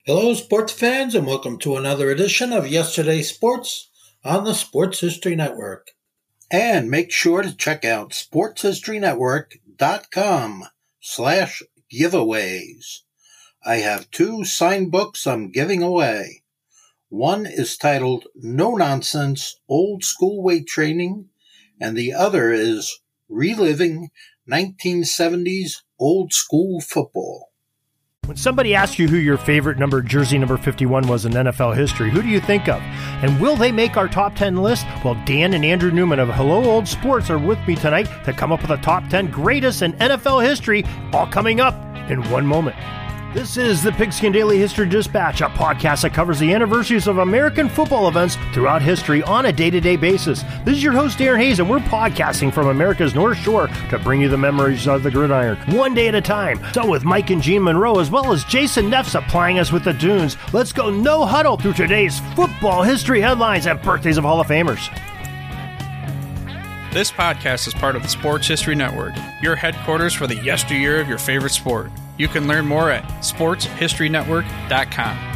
Hello, sports fans, and welcome to another edition of Yesterday's Sports on the Sports History Network. And make sure to check out sportshistorynetwork.com/giveaways. I have two signed books I'm giving away. One is titled No Nonsense Old School Weight Training, and the other is Reliving 1970s Old School Football. When somebody asks you who your favorite jersey number 51 was in NFL history, who do you think of? And will they make our top 10 list? Well, Dan and Andrew Newman of Hello Old Sports are with me tonight to come up with a top 10 greatest in NFL history, all coming up in one moment. This is the Pigskin Daily History Dispatch, a podcast that covers the anniversaries of American football events throughout history on a day-to-day basis. This is your host, Darren Hayes, and we're podcasting from America's North Shore to bring you the memories of the gridiron, one day at a time. So with Mike and Gene Monroe, as well as Jason Neff supplying us with the tunes, let's go no huddle through today's football history headlines and birthdays of Hall of Famers. This podcast is part of the Sports History Network, your headquarters for the yesteryear of your favorite sport. You can learn more at sportshistorynetwork.com.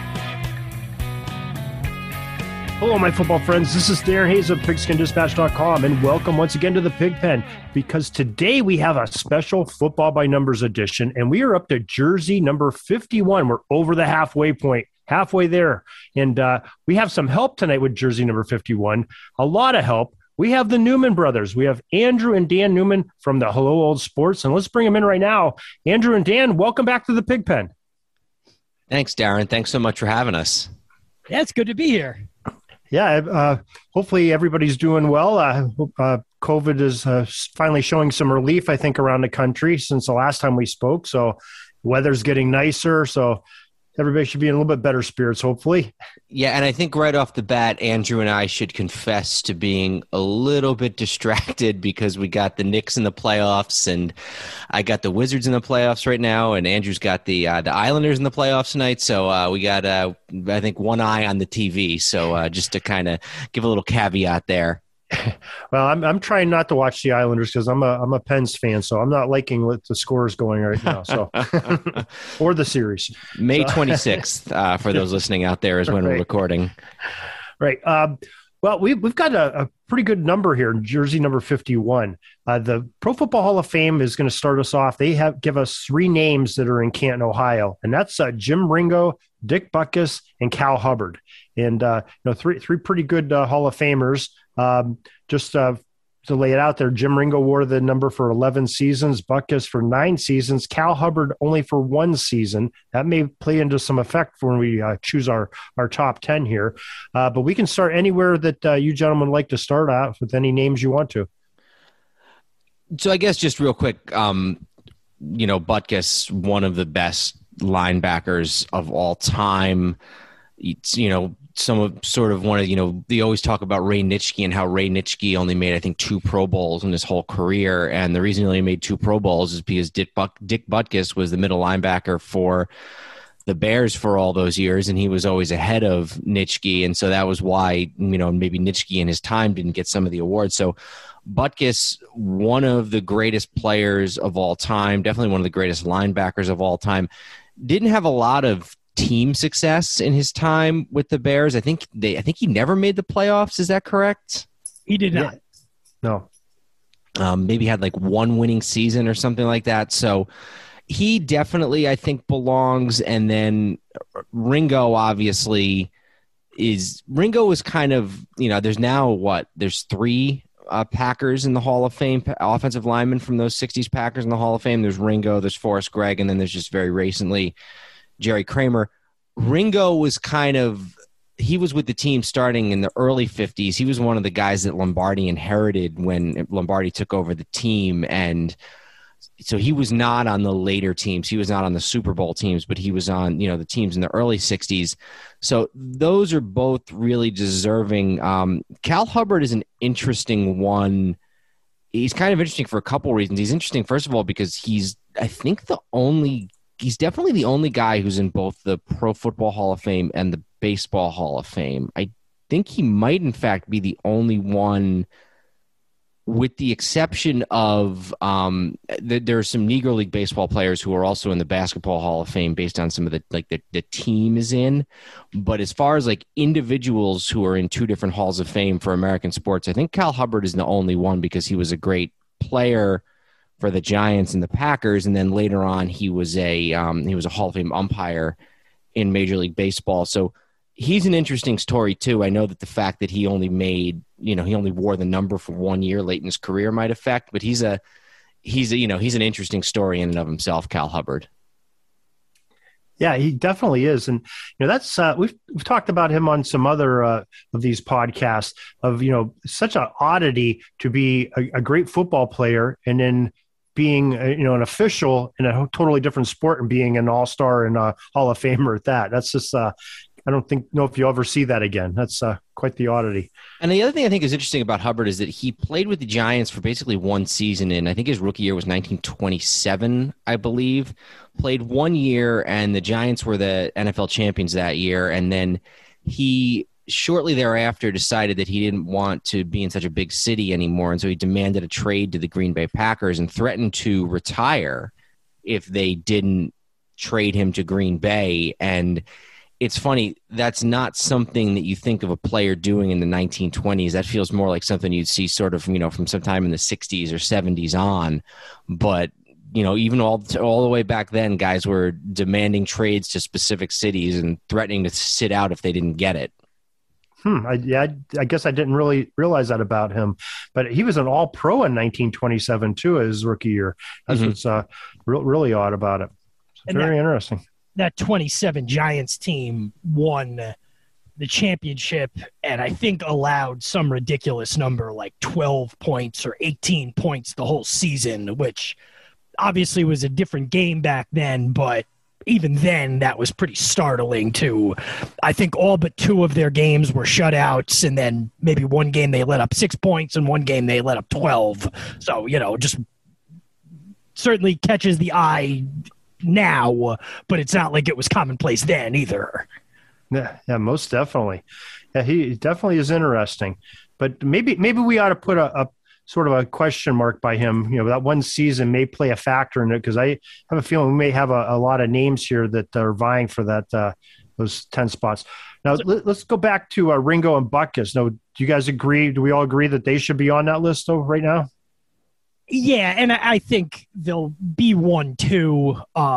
Hello, my football friends. This is Darren Hayes of PigskinDispatch.com, and welcome once again to the Pig Pen, because today we have a special Football by Numbers edition, and we are up to jersey number 51. We're over the halfway point, halfway there, and we have some help tonight with jersey number 51, a lot of help. We have the Newman brothers. We have Andrew and Dan Newman from the Hello Old Sports, and let's bring them in right now. Andrew and Dan, welcome back to the Pig Pen. Thanks, Darren. Thanks so much for having us. Yeah, it's good to be here. Yeah, hopefully everybody's doing well. COVID is finally showing some relief, I think, around the country since the last time we spoke. So weather's getting nicer, so everybody should be in a little bit better spirits, hopefully. Yeah, and I think right off the bat, Andrew and I should confess to being a little bit distracted because we got the Knicks in the playoffs, and I got the Wizards in the playoffs right now, and Andrew's got the Islanders in the playoffs tonight. So we got, I think, one eye on the TV. So just to kind of give a little caveat there. Well, I'm trying not to watch the Islanders because I'm a Pens fan, so I'm not liking what the score is going right now. So, or the series. May 26th for those listening out there is when we're recording. Right. Well, we've got a pretty good number here, jersey number 51. The Pro Football Hall of Fame is going to start us off. They give us three names that are in Canton, Ohio, and that's Jim Ringo, Dick Butkus, and Cal Hubbard. And three pretty good Hall of Famers. Just to lay it out there, Jim Ringo wore the number for 11 seasons, Butkus for 9 seasons, Cal Hubbard only for 1 season. That may play into some effect when we choose our top 10 here. But we can start anywhere that you gentlemen like to start out with any names you want to. So I guess just real quick, Butkus, one of the best linebackers of all time. It's, they always talk about Ray Nitschke and how Ray Nitschke only made, I think, 2 Pro Bowls in his whole career. And the reason he only made 2 Pro Bowls is because Dick Butkus was the middle linebacker for the Bears for all those years, and he was always ahead of Nitschke. And so that was why, maybe Nitschke in his time didn't get some of the awards. So Butkus, one of the greatest players of all time, definitely one of the greatest linebackers of all time, didn't have a lot of team success in his time with the Bears. I think he never made the playoffs. Is that correct? He did not. No. Maybe had like 1 winning season or something like that. So he definitely, I think, belongs. And then Ringo obviously is kind of, there's 3 Packers in the Hall of Fame, offensive linemen from those 60s Packers in the Hall of Fame. There's Ringo, there's Forrest Gregg, and then there's just very recently Jerry Kramer. Ringo was he was with the team starting in the early 50s. He was one of the guys that Lombardi inherited when Lombardi took over the team. And so he was not on the later teams. He was not on the Super Bowl teams, but he was on, the teams in the early 60s. So those are both really deserving. Cal Hubbard is an interesting one. He's kind of interesting for a couple reasons. He's interesting, first of all, because he's definitely the only guy who's in both the Pro Football Hall of Fame and the Baseball Hall of Fame. I think he might, in fact, be the only one with the exception of there are some Negro League baseball players who are also in the Basketball Hall of Fame based on some of the team is in. But as far as like individuals who are in two different halls of fame for American sports, I think Cal Hubbard is the only one because he was a great player for the Giants and the Packers, and then later on he was a Hall of Fame umpire in Major League Baseball. So he's an interesting story too. I know that the fact that he only wore the number for 1 year late in his career might affect, but he's an interesting story in and of himself, Cal Hubbard. Yeah, he definitely is. And, that's, we've talked about him on some other of these podcasts of, such an oddity to be a great football player and then being, an official in a totally different sport and being an all-star and a Hall of Famer at that. That's just, I don't know if you'll ever see that again. That's quite the oddity. And the other thing I think is interesting about Hubbard is that he played with the Giants for basically one season, and I think his rookie year was 1927, I believe. Played 1 year, and the Giants were the NFL champions that year. And then he shortly thereafter decided that he didn't want to be in such a big city anymore, and so he demanded a trade to the Green Bay Packers and threatened to retire if they didn't trade him to Green Bay. And it's funny, that's not something that you think of a player doing in the 1920s. That feels more like something you'd see sort of, from sometime in the 60s or 70s on. But, even all the way back then, guys were demanding trades to specific cities and threatening to sit out if they didn't get it. I guess I didn't really realize that about him. But he was an all-pro in 1927, too, his rookie year. That's what's really odd about it. It's very interesting. That 27 Giants team won the championship and I think allowed some ridiculous number like 12 points or 18 points the whole season, which obviously was a different game back then, but even then that was pretty startling too. I think all but two of their games were shutouts, and then maybe one game they let up 6 points and one game they let up 12. So, just certainly catches the eye now, but it's not like it was commonplace then either. Yeah, most definitely. Yeah, he definitely is interesting. But maybe we ought to put a sort of a question mark by him. That one season may play a factor in it because I have a feeling we may have a lot of names here that are vying for that those 10 spots. Now, let's go back to Ringo and Butkus. Now, do you guys agree? Do we all agree that they should be on that list though right now? Yeah, and I think they'll be 1, 2.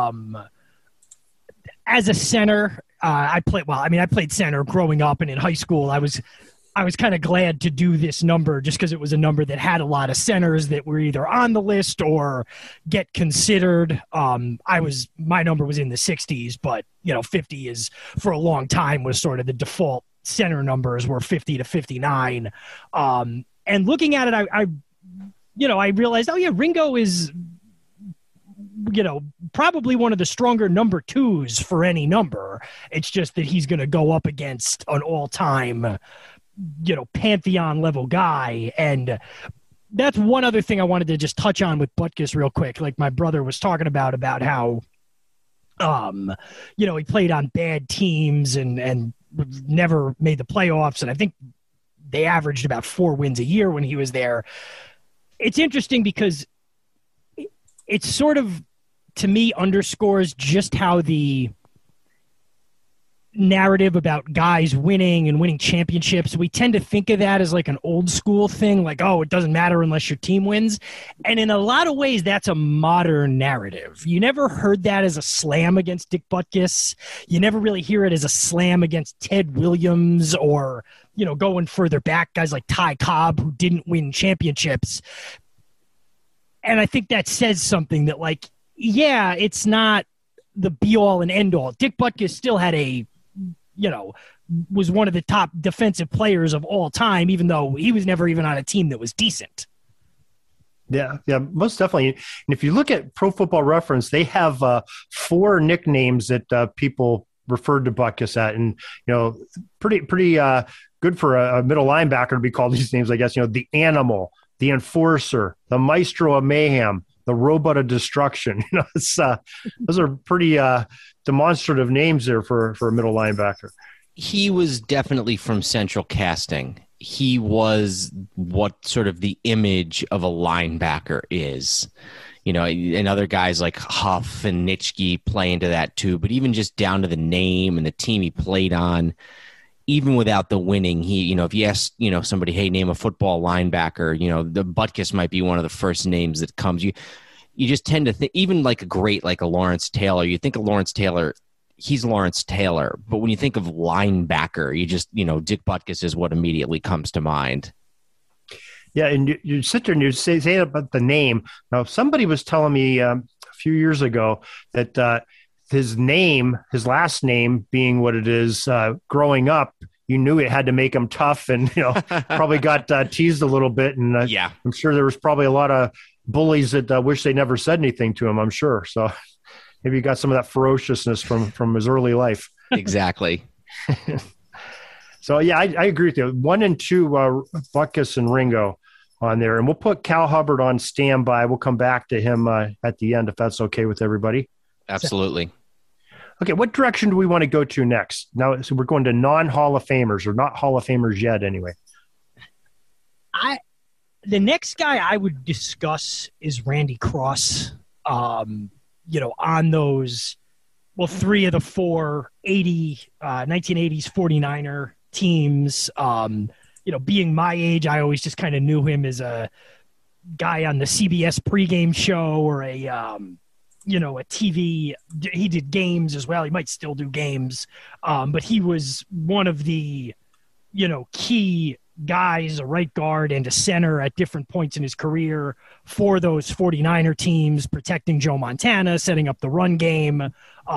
As a center, I played center growing up, and in high school, I was kind of glad to do this number just because it was a number that had a lot of centers that were either on the list or get considered. My number was in the 60s, but 50 is for a long time was sort of the default center numbers were 50 to 59. And looking at it, I realized, Ringo is, probably one of the stronger number twos for any number. It's just that he's going to go up against an all-time, Pantheon level guy. And that's one other thing I wanted to just touch on with Butkus real quick. Like my brother was talking about how, he played on bad teams and never made the playoffs. And I think they averaged about 4 wins a year when he was there. It's interesting because it sort of, to me, underscores just how the narrative about guys winning and winning championships, we tend to think of that as like an old school thing, like, oh, it doesn't matter unless your team wins. And in a lot of ways, that's a modern narrative. You never heard that as a slam against Dick Butkus. You never really hear it as a slam against Ted Williams or, going further back, guys like Ty Cobb who didn't win championships. And I think that says something that, like, yeah, it's not the be-all and end-all. Dick Butkus still had was one of the top defensive players of all time, even though he was never even on a team that was decent. Yeah, most definitely. And if you look at Pro Football Reference, they have 4 nicknames that people referred to Butkus at, and pretty good for a middle linebacker to be called these names, I guess. The Animal, the Enforcer, the Maestro of Mayhem, the Robot of Destruction. Those are pretty demonstrative names there for a middle linebacker. He was definitely from Central Casting, he was what sort of the image of a linebacker is. You know, and other guys like Huff and Nitschke play into that too. But even just down to the name and the team he played on, even without the winning, he, you know, if you ask, you know, somebody, hey, name a football linebacker, you know, the Butkus might be one of the first names that comes. You just tend to think, even like a Lawrence Taylor, you think of Lawrence Taylor, he's Lawrence Taylor. But when you think of linebacker, you just, you know, Dick Butkus is what immediately comes to mind. Yeah, and you sit there and you say about the name. Now, somebody was telling me a few years ago that his last name being what it is, growing up, you knew it had to make him tough, and you know probably got teased a little bit. And yeah, I'm sure there was probably a lot of bullies that wish they never said anything to him. I'm sure. So maybe he got some of that ferociousness from his early life. Exactly. So yeah, I agree with you. 1 and 2, Butkus and Ringo on there, and we'll put Cal Hubbard on standby. We'll come back to him at the end if that's okay with everybody. Absolutely. Okay, what direction do we want to go to next? Now, so we're going to non-Hall of Famers, or not Hall of Famers yet, anyway. The next guy I would discuss is Randy Cross. You know, on those, 3 of the 4 1980s 49er teams. You know, being my age, I always just kind of knew him as a guy on the CBS pregame show or a TV. He did games as well. He might still do games, but he was one of the, key guys, a right guard and a center at different points in his career for those 49er teams, protecting Joe Montana, setting up the run game.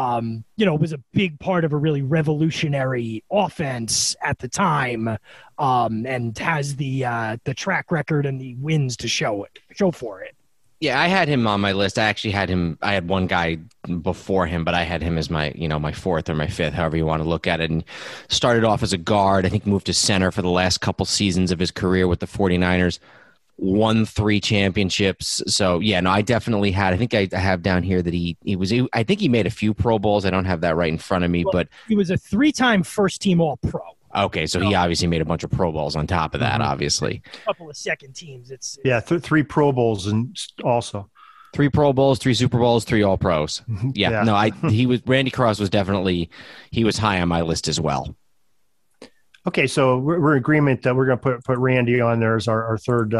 Was a big part of a really revolutionary offense at the time, and has the track record and the wins to show for it. Yeah, I had him on my list. I had one guy before him, but I had him as my, my fourth or my fifth, however you want to look at it. And started off as a guard. I think moved to center for the last couple seasons of his career with the 49ers. Won 3 championships. So, yeah, no, I definitely had. I think I have down here that I think he made a few Pro Bowls. I don't have that right in front of me, but he was a 3-time first-team All-Pro. Okay, so he obviously made a bunch of Pro Bowls on top of that, obviously. A couple of second teams. It's 3 Pro Bowls and also 3 Pro Bowls, 3 Super Bowls, 3 All Pros. Yeah. No, Randy Cross was definitely, he was high on my list as well. Okay, so we're in agreement that we're going to put Randy on there as our third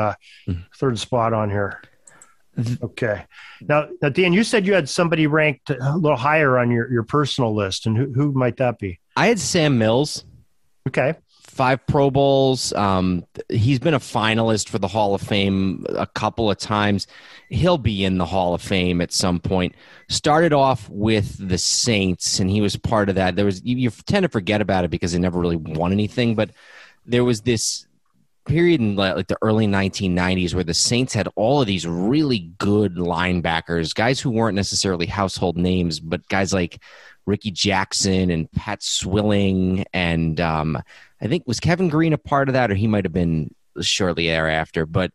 spot on here. Okay. Now, Dan, you said you had somebody ranked a little higher on your personal list, and who might that be? I had Sam Mills. Okay. 5 Pro Bowls. He's been a finalist for the Hall of Fame a couple of times. He'll be in the Hall of Fame at some point. Started off with the Saints, and he was part of that. You tend to forget about it because they never really won anything, but there was this period in like the early 1990s where the Saints had all of these really good linebackers, guys who weren't necessarily household names, but guys like Ricky Jackson and Pat Swilling, and I think was Kevin Green a part of that, or he might have been shortly thereafter. But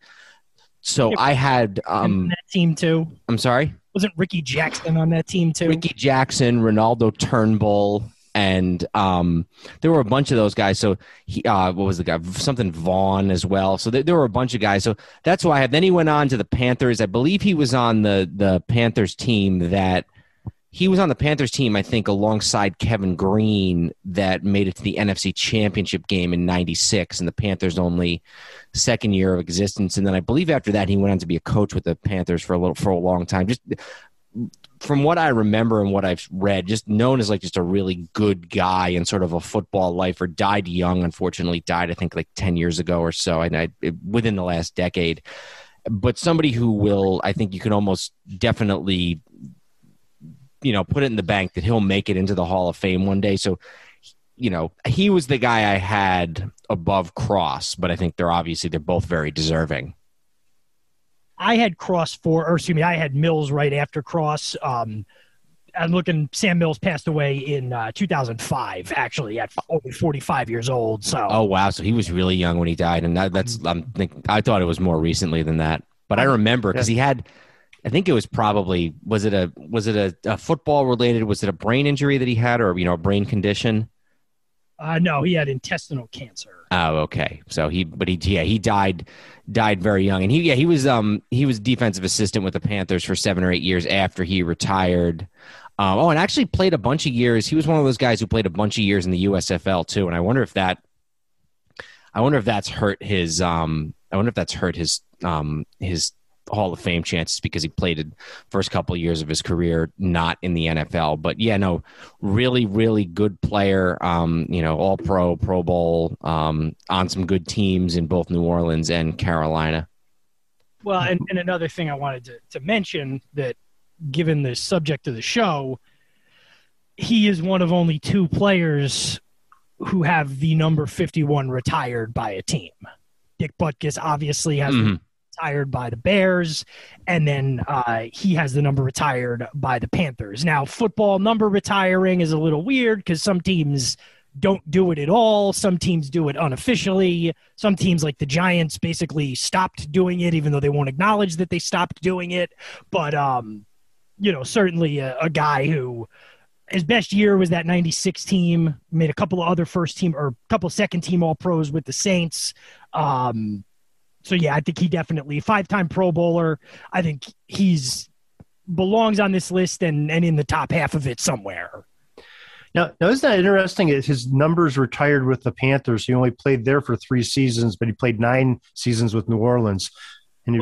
so I had that team too. I'm sorry, wasn't Ricky Jackson on that team too? Ricky Jackson, Ronaldo Turnbull, and there were a bunch of those guys. So he, what was the guy? Something Vaughn as well. So there were a bunch of guys. So that's who I have. Then he went on to the Panthers. I believe he was on the Panthers team that. He was on the Panthers team, I think, alongside Kevin Green that made it to the NFC Championship game in '96, and the Panthers' only second year of existence. And then I believe after that, he went on to be a coach with the Panthers for a long time. Just from what I remember and what I've read, just known as like just a really good guy and sort of a football lifer. Died young, unfortunately. Died, I think, like 10 years ago or so, and within the last decade. But somebody who will, I think, you can almost definitely. Put it in the bank that he'll make it into the Hall of Fame one day. So, he was the guy I had above Cross, but I think they're both very deserving. I had I had Mills right after Cross. I'm looking, Sam Mills passed away in 2005, actually, at over 45 years old. So. Oh, wow. So he was really young when he died. And I thought it was more recently than that, but I remember because he had, I think it was probably, was it a football related? Was it a brain injury that he had, or, a brain condition? No, he had intestinal cancer. Oh, okay. So he died very young, and he was defensive assistant with the Panthers for 7 or 8 years after he retired. And actually played a bunch of years. He was one of those guys who played a bunch of years in the USFL too. And I wonder if that's hurt his his Hall of Fame chances, because he played the first couple of years of his career not in the NFL. But yeah, no, really, really good player. All pro, Pro Bowl, on some good teams in both New Orleans and Carolina. Well, and another thing I wanted to mention, that given the subject of the show, he is one of only 2 players who have the number 51 retired by a team. Dick Butkus obviously has retired by the Bears, and then he has the number retired by the Panthers. Now, football number retiring is a little weird because some teams don't do it at all. Some teams do it unofficially. Some teams, like the Giants, basically stopped doing it, even though they won't acknowledge that they stopped doing it. But, certainly a guy who his best year was that 96 team, made a couple of other first team or a couple of second team all pros with the Saints. So yeah, I think he definitely 5-time Pro Bowler. I think he's belongs on this list and in the top half of it somewhere. Now, isn't that interesting? His numbers retired with the Panthers. He only played there for 3 seasons, but he played 9 seasons with New Orleans. And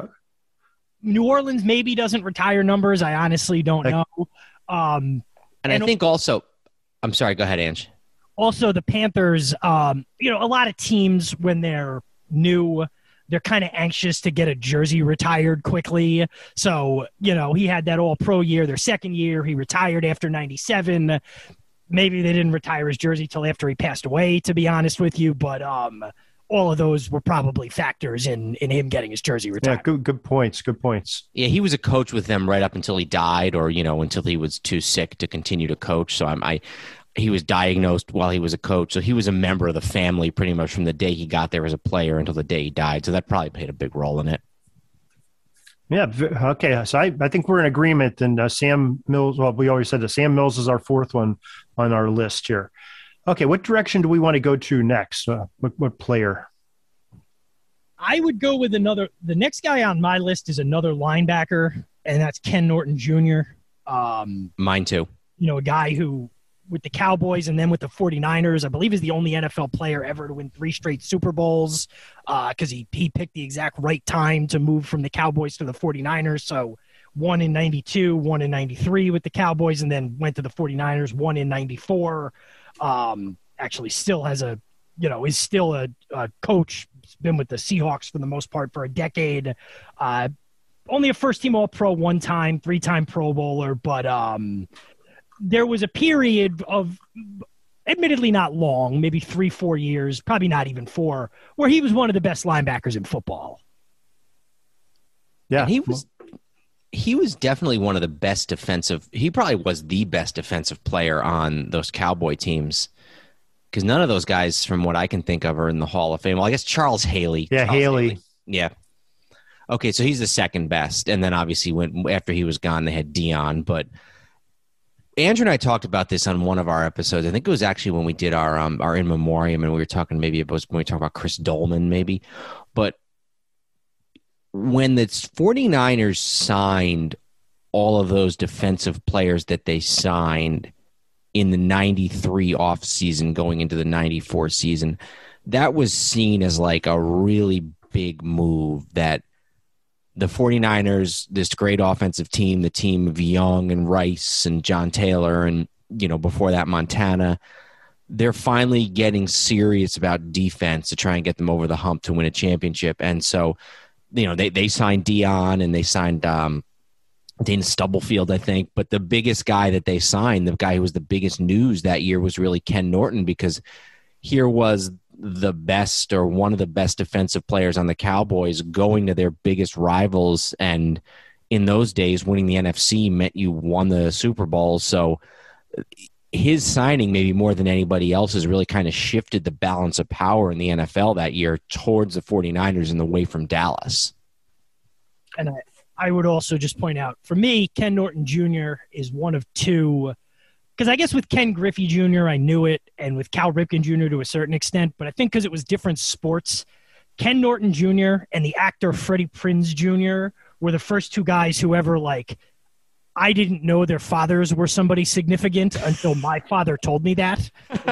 New Orleans maybe doesn't retire numbers. I honestly don't know. And I think also, I'm sorry, go ahead, Ange. Also, the Panthers, a lot of teams, when they're new, they're kind of anxious to get a jersey retired quickly. So, he had that all-pro year. Their second year, he retired after 97. Maybe they didn't retire his jersey till after he passed away, to be honest with you. But all of those were probably factors in him getting his jersey retired. Yeah, good points. Good points. Yeah, he was a coach with them right up until he died, or until he was too sick to continue to coach. So he was diagnosed while he was a coach, so he was a member of the family pretty much from the day he got there as a player until the day he died. So that probably played a big role in it. Yeah. Okay. So I think we're in agreement. And Sam Mills. Well, we always said that Sam Mills is our 4th one on our list here. Okay, what direction do we want to go to next? What player? I would go with the next guy on my list is another linebacker, and that's Ken Norton Jr. Mine too. A guy who, with the Cowboys and then with the 49ers, I believe is the only NFL player ever to win 3 straight Super Bowls, because he picked the exact right time to move from the Cowboys to the 49ers. So 1 in 92, 1 in 93 with the Cowboys, and then went to the 49ers, 1 in 94. Actually still has is still a coach, been with the Seahawks for the most part for a decade. Only a first team all pro 1 time, 3-time Pro Bowler, but there was a period of, admittedly not long, maybe 3-4 years, probably not even 4, where he was one of the best linebackers in football. Yeah. And he was definitely one of the best defensive. He probably was the best defensive player on those Cowboy teams, because none of those guys, from what I can think of, are in the Hall of Fame. Well, I guess Charles Haley. Yeah, Haley. Yeah. Okay, so he's the second best, and then obviously after he was gone, they had Dion. But Andrew and I talked about this on one of our episodes. I think it was actually when we did our in memoriam, and we were talking maybe about when we talked about Chris Dolman, maybe. But when the 49ers signed all of those defensive players that they signed in the 93 offseason going into the 94 season, that was seen as like a really big move, that the 49ers, this great offensive team, the team of Young and Rice and John Taylor and, before that Montana, they're finally getting serious about defense to try and get them over the hump to win a championship. And so, they signed Dion and they signed Dana Stubblefield, I think. But the biggest guy that they signed, the guy who was the biggest news that year, was really Ken Norton, because here was the best or one of the best defensive players on the Cowboys going to their biggest rivals. And in those days, winning the NFC meant you won the Super Bowl. So his signing, maybe more than anybody else's, really kind of shifted the balance of power in the NFL that year towards the 49ers and away from Dallas. And I would also just point out, for me, Ken Norton Jr. is one of 2 because I guess with Ken Griffey Jr., I knew it, and with Cal Ripken Jr. to a certain extent, but I think because it was different sports, Ken Norton Jr. and the actor Freddie Prinze Jr. were the first two guys who ever, like, I didn't know their fathers were somebody significant until my father told me that.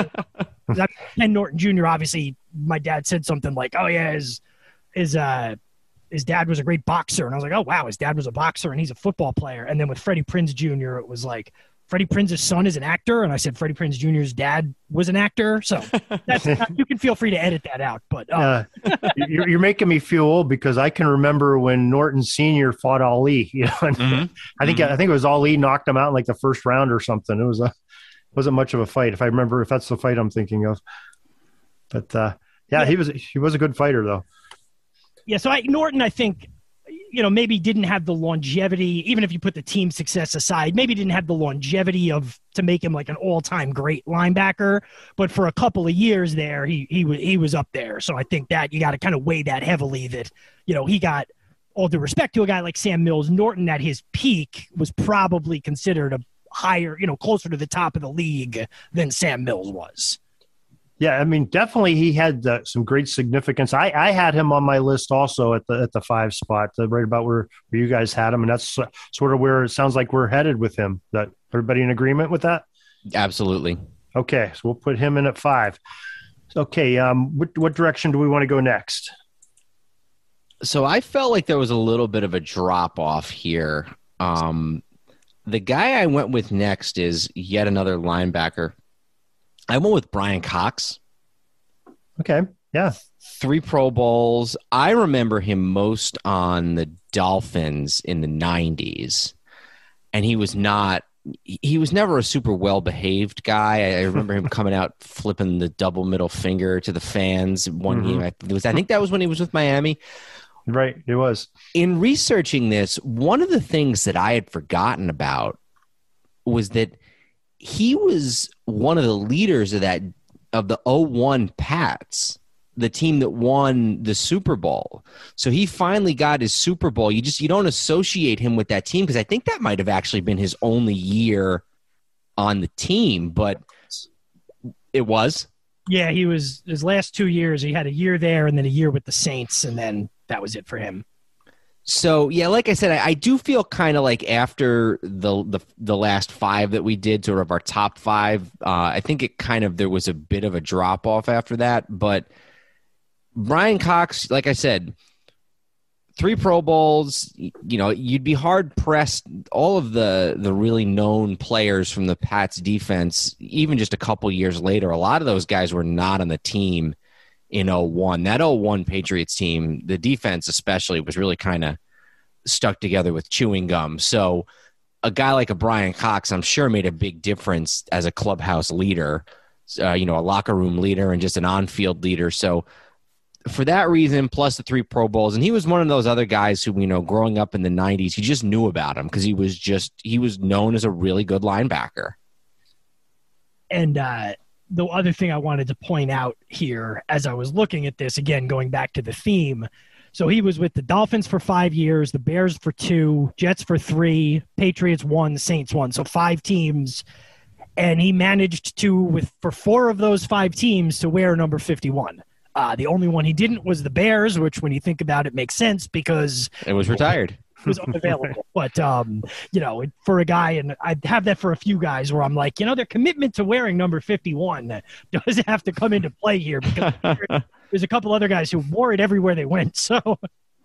Ken Norton Jr., obviously, my dad said something like, oh, yeah, his dad was a great boxer. And I was like, oh, wow, his dad was a boxer and he's a football player. And then with Freddie Prinze Jr., it was like, Freddie Prinze's son is an actor. And I said Freddie Prinze Jr.'s dad was an actor. So that's, you can feel free to edit that out. But you're making me feel old because I can remember when Norton Sr. fought Ali. You know, and I think it was Ali knocked him out in like the first round or something. It wasn't much of a fight, if that's the fight I'm thinking of. But he was a good fighter though. Yeah, so Norton, I think, maybe didn't have the longevity, even if you put the team success aside, maybe didn't have the longevity to make him like an all-time great linebacker. But for a couple of years there, he was up there. So I think that you got to kind of weigh that heavily that, he got, all due respect to a guy like Sam Mills, Norton at his peak was probably considered a higher, closer to the top of the league than Sam Mills was. Yeah, I mean, definitely he had some great significance. I had him on my list also at the 5 spot, right about where you guys had him, and that's sort of where it sounds like we're headed with him. That everybody in agreement with that? Absolutely. Okay, so we'll put him in at 5. Okay, what direction do we want to go next? So I felt like there was a little bit of a drop off here. The guy I went with next is yet another linebacker. I went with Brian Cox. Okay, yeah. 3 Pro Bowls. I remember him most on the Dolphins in the 90s, and he was never a super well-behaved guy. I remember him coming out flipping the double middle finger to the fans one game. I think that was when he was with Miami. Right, it was. In researching this, one of the things that I had forgotten about was that he was one of the leaders of the 01 Pats, the team that won the Super Bowl. So he finally got his Super Bowl. You don't associate him with that team because I think that might have actually been his only year on the team, but it was. Yeah, he was his last 2 years. He had a year there and then a year with the Saints, and then that was it for him. So, yeah, like I said, I do feel kind of like after the last 5 that we did, sort of our top 5, I think there was a bit of a drop-off after that. But Brian Cox, like I said, 3 Pro Bowls, you'd be hard-pressed. All of the really known players from the Pats defense, even just a couple years later, a lot of those guys were not on the team in 01. That 01 Patriots team, the defense especially, was really kind of stuck together with chewing gum. So a guy like a Brian Cox, I'm sure, made a big difference as a clubhouse leader, a locker room leader and just an on-field leader. So for that reason, plus the 3 Pro Bowls, and he was one of those other guys who, growing up in the 90s, you just knew about him because he was known as a really good linebacker. And the other thing I wanted to point out here as I was looking at this, again, going back to the theme. So he was with the Dolphins for 5 years, the Bears for 2, Jets for 3, Patriots 1, Saints 1. So 5 teams. And he managed for 4 of those 5 teams to wear number 51. The only one he didn't was the Bears, which when you think about it makes sense because it was retired. Was unavailable. But, for a guy, and I have that for a few guys where I'm like, their commitment to wearing number 51 does have to come into play here because there's a couple other guys who wore it everywhere they went. So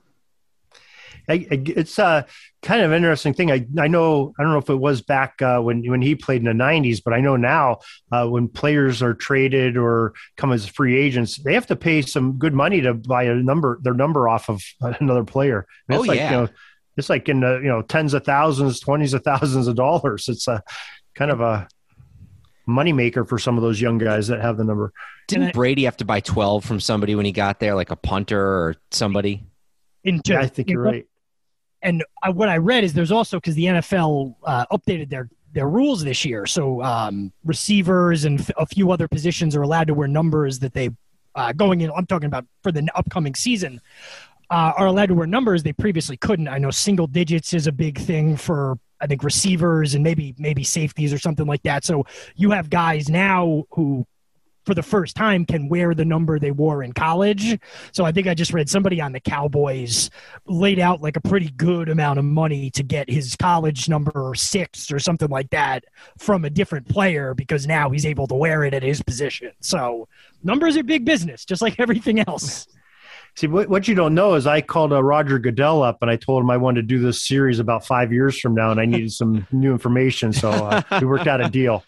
it's a kind of interesting thing. I don't know if it was back when he played in the 90s, but I know now when players are traded or come as free agents, they have to pay some good money to buy their number off of another player. And it's like in the tens of thousands, 20s of thousands of dollars. It's a kind of a moneymaker for some of those young guys that have the number. Didn't Brady have to buy 12 from somebody when he got there, like a punter or somebody? I think you're right. And what I read is there's also, because the NFL updated their rules this year, so receivers and a few other positions are allowed to wear numbers that they going in. I'm talking about for the upcoming season. Are allowed to wear numbers they previously couldn't. I know single digits is a big thing for I think receivers and maybe safeties or something like that. So you have guys now who, for the first time, can wear the number they wore in college. So I think I just read somebody on the Cowboys laid out like a pretty good amount of money to get his college number 6 or something like that from a different player, because now he's able to wear it at his position. So numbers are big business, just like everything else. See, what you don't know is I called Roger Goodell up and I told him I wanted to do this series about 5 years from now and I needed some new information. So we worked out a deal.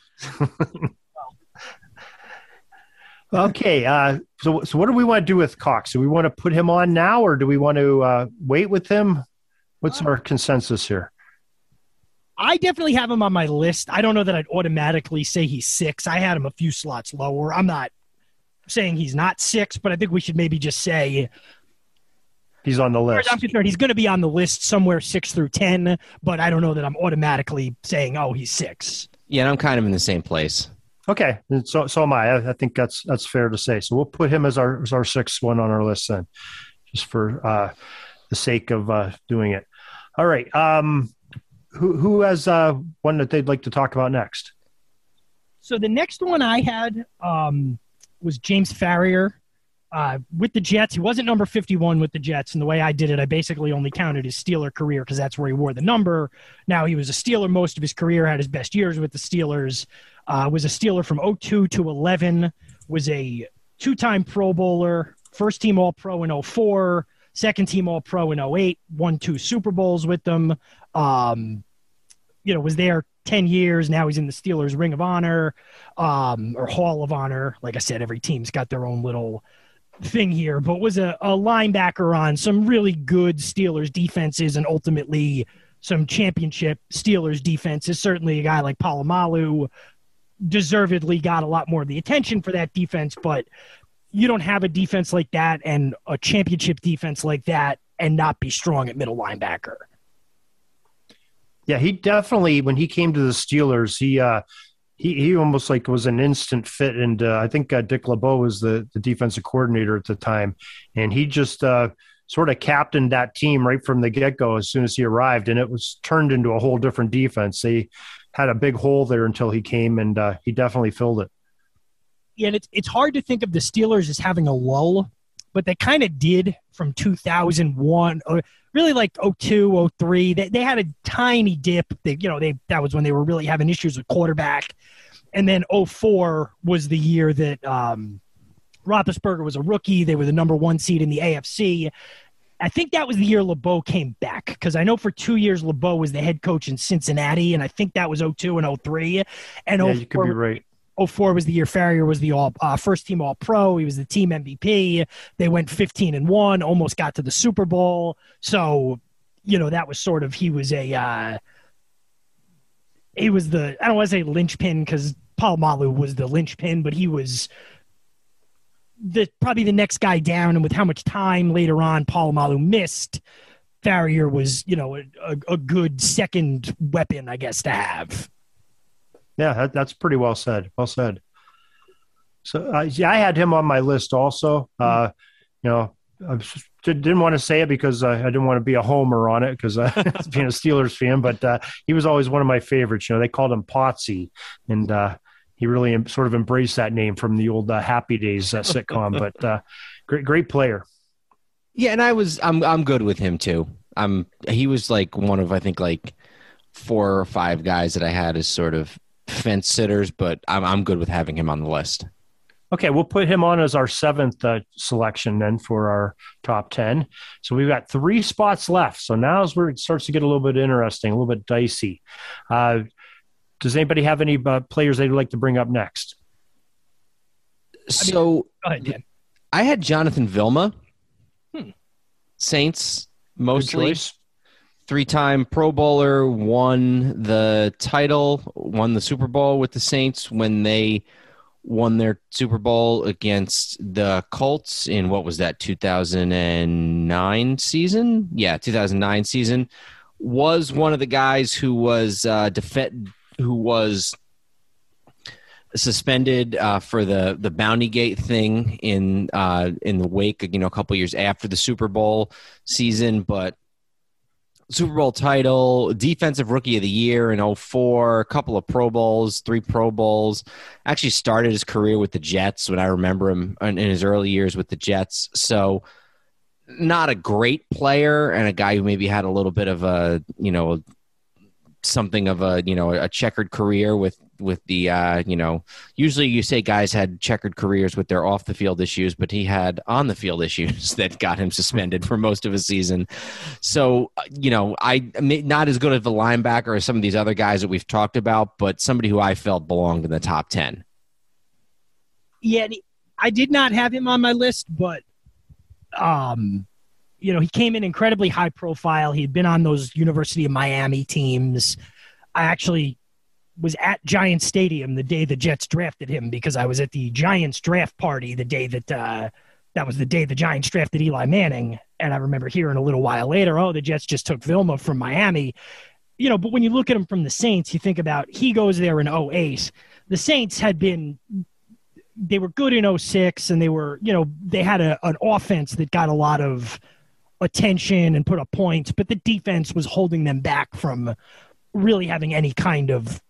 Okay. So what do we want to do with Cox? Do we want to put him on now or do we want to wait with him? What's our consensus here? I definitely have him on my list. I don't know that I'd automatically say he's 6. I had him a few slots lower. I'm not saying he's not 6, but I think we should maybe just say he's on the list. As far as I'm concerned, he's going to be on the list somewhere 6 through 10, but I don't know that I'm automatically saying, oh, he's 6. Yeah, and I'm kind of in the same place. Okay, and so am I. I think that's fair to say. So we'll put him as our 6th one on our list then, just for the sake of doing it. All right. Who has one that they'd like to talk about next? So the next one I had was James Farrior with the Jets. He wasn't number 51 with the Jets, and the way I did it, I basically only counted his Steeler career because that's where he wore the number. Now, he was a Steeler most of his career, had his best years with the Steelers, was a Steeler from 02 to 11, was a 2-time Pro Bowler, first-team All-Pro in 04, second-team All-Pro in 08, won 2 Super Bowls with them, was there 10 years. Now he's in the Steelers Ring of Honor or Hall of Honor. Like I said, every team's got their own little thing here, but was a linebacker on some really good Steelers defenses and ultimately some championship Steelers defenses. Certainly a guy like Polamalu deservedly got a lot more of the attention for that defense, but you don't have a defense like that and a championship defense like that and not be strong at middle linebacker. Yeah, he definitely, when he came to the Steelers, he almost like was an instant fit. And I think Dick LeBeau was the defensive coordinator at the time. And he just sort of captained that team right from the get-go as soon as he arrived. And it was turned into a whole different defense. They had a big hole there until he came, and he definitely filled it. Yeah, and it's hard to think of the Steelers as having a lull, but they kind of did from 2001 or really like 02, 03. They had a tiny dip. That was when they were really having issues with quarterback. And then 04 was the year that Roethlisberger was a rookie. They were the number 1 seed in the AFC. I think that was the year LeBeau came back, because I know for 2 years LeBeau was the head coach in Cincinnati, and I think that was 02 and 03. And yeah, you could be right. 04 was the year Farrior was the first-team All-Pro. He was the team MVP. They went 15-1, almost got to the Super Bowl. So, that was sort of, he was the, I don't want to say linchpin because Polamalu was the linchpin, but he was probably the next guy down. And with how much time later on Polamalu missed, Farrior was, a good second weapon, I guess, to have. Yeah, that's pretty well said. Well said. So, I had him on my list also. I didn't want to say it because I didn't want to be a homer on it because being a Steelers fan, but he was always one of my favorites. They called him Potsy, and he really sort of embraced that name from the old Happy Days sitcom. But great player. Yeah, and I'm good with him too. He was like one of, I think, like 4 or 5 guys that I had as sort of fence sitters, but I'm good with having him on the list. Okay, we'll put him on as our 7th selection then for our top 10. So we've got 3 spots left. So now is where it starts to get a little bit interesting, a little bit dicey. Does anybody have any players they'd like to bring up next? So go ahead, Dan. I had Jonathan Vilma, Saints mostly. 3-time Pro Bowler, won the title, won the Super Bowl with the Saints when they won their Super Bowl against the Colts in, what was that, 2009 season? Yeah, 2009 season. Was one of the guys who was suspended for the Bountygate thing in the wake, a couple years after the Super Bowl season, but Super Bowl title, defensive rookie of the year in 2004, a couple of Pro Bowls, 3 Pro Bowls. Actually started his career with the Jets when I remember him in his early years with the Jets. So not a great player, and a guy who maybe had a little bit of a, something of a, a checkered career with the, usually you say guys had checkered careers with their off the field issues, but he had on the field issues that got him suspended for most of his season. So, I not as good of a linebacker as some of these other guys that we've talked about, but somebody who I felt belonged in the top 10. Yeah, I did not have him on my list, but he came in incredibly high profile. He'd been on those University of Miami teams. I actually was at Giants Stadium the day the Jets drafted him because I was at the Giants draft party the day that was the day the Giants drafted Eli Manning. And I remember hearing a little while later, the Jets just took Vilma from Miami. But when you look at him from the Saints, you think about he goes there in 2008. The Saints they were good in 2006, and they had an offense that got a lot of attention and put up points, but the defense was holding them back from really having any kind of